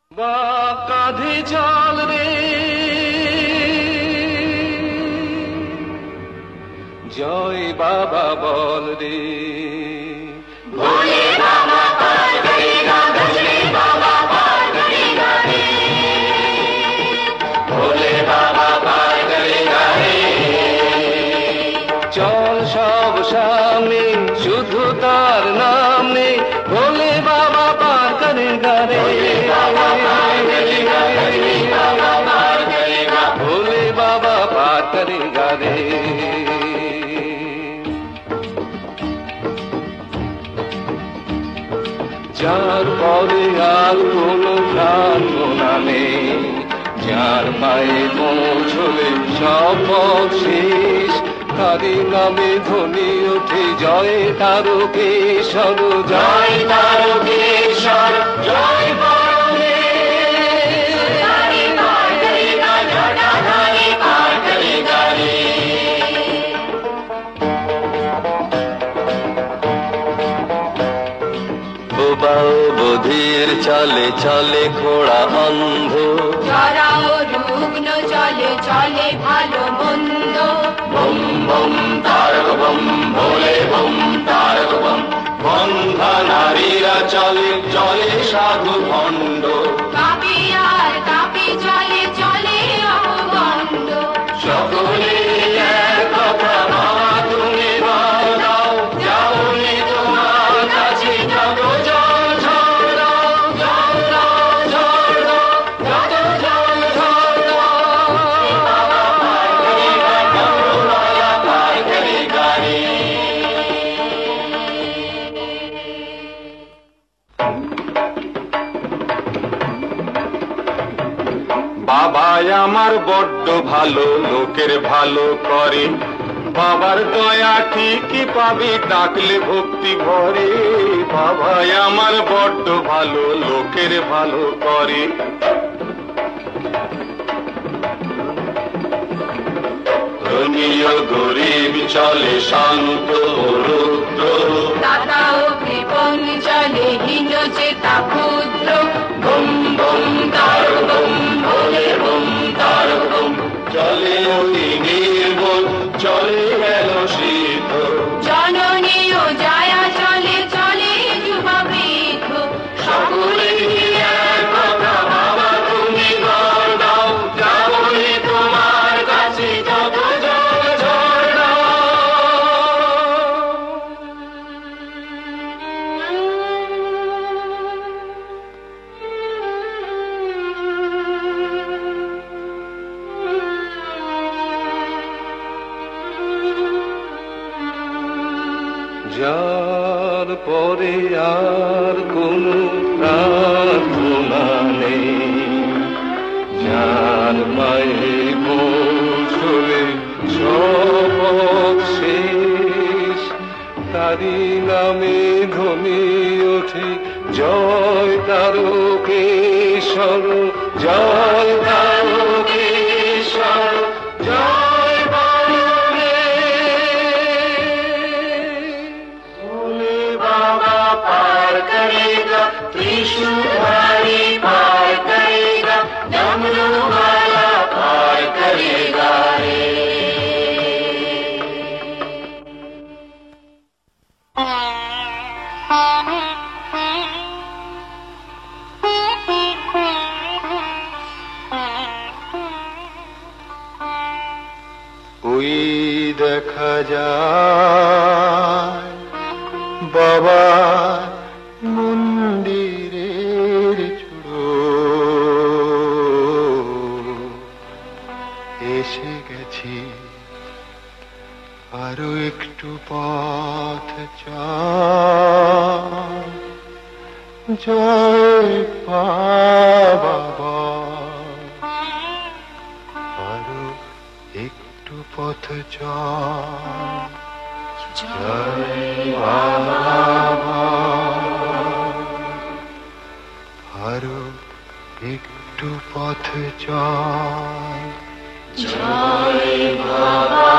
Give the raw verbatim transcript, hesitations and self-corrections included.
বা কাঁধে চল রে জয় বাবা বল রে ভোলে বাবা পার করেগা ভোলে বাবা পার করেগা রে ভোলে বাবা পার করেগা রে চল সব সামনে শুধু তার নাম নে ভোলে বাবা পার করেগা রে ভোলে বাবা পার করেগা রে যার পরে আর কোনো প্রাণ গোনা নেই যার পায়ে পৌঁছলে সব পথ শেষ তারি নামে ধ্বনি ওঠে জয় তারকেশ্বর জয় তারকেশ্বর জয় বধির চলে চলে ঘোড়া অন্ধ যারাও রুগ্ন চলে চলে ভালো মন্দ বম বম তারক বম ভোলে বম তারক বম বন্ধা নারীরা চলে চলে সাধু ভণ্ড কাপি আর কাপি চলে চলে অপভণ্ড সকলে এক কথা বাবা তুমি দাও যাওনি তোমার কাছে যত জল ঝরাও ঝরাও ঝরাও যত জল ঝরাও বাবা পার করেগা গৌরবালা পার করেগা রে বাবাই আমার বড্ড ভালো লোকের ভালো করে বাবার দয়া ঠিকই পাবি ডাকলে ভক্তি ভরে বাবাই আমার বড্ড ভালো লোকের ভালো করে ধনী ও গরিব চলে শান্ত রুদ্র দাতা ও কৃপণ চলে হীন চেতা ক্ষুদ্র বম বম তারক বম ভোলে বম তারক বম চলে অতি নির্বল চলে গেল সিদ্ধ জননী ও জায়া চলে চলে যুবা বৃদ্ধ সকলে এক কথা বাবা তুমি বর দাও যাবনি তোমার কাছে যত জল ঝরনাও যার পরে আর কোনো প্রার্থনা নেই যার পায়ে পৌঁছলে সব শেষ তারি নামে ধ্বনি ওঠে জয় তারকেশ্বর জয় তারকেশ্বর জয় বলে ভোলে বাবা পার করেগা ত্রিशूलधारी पार करेगा डमरू वाला पार करेगा रे ওই দেখা যায় বাবা মন্দিরের চূড়ো এসে গেছি আরো একটু পথ চল জয় বাবা আরো একটু পথ চল জয় বাবা আরো একটু পথ চল জয় বাবা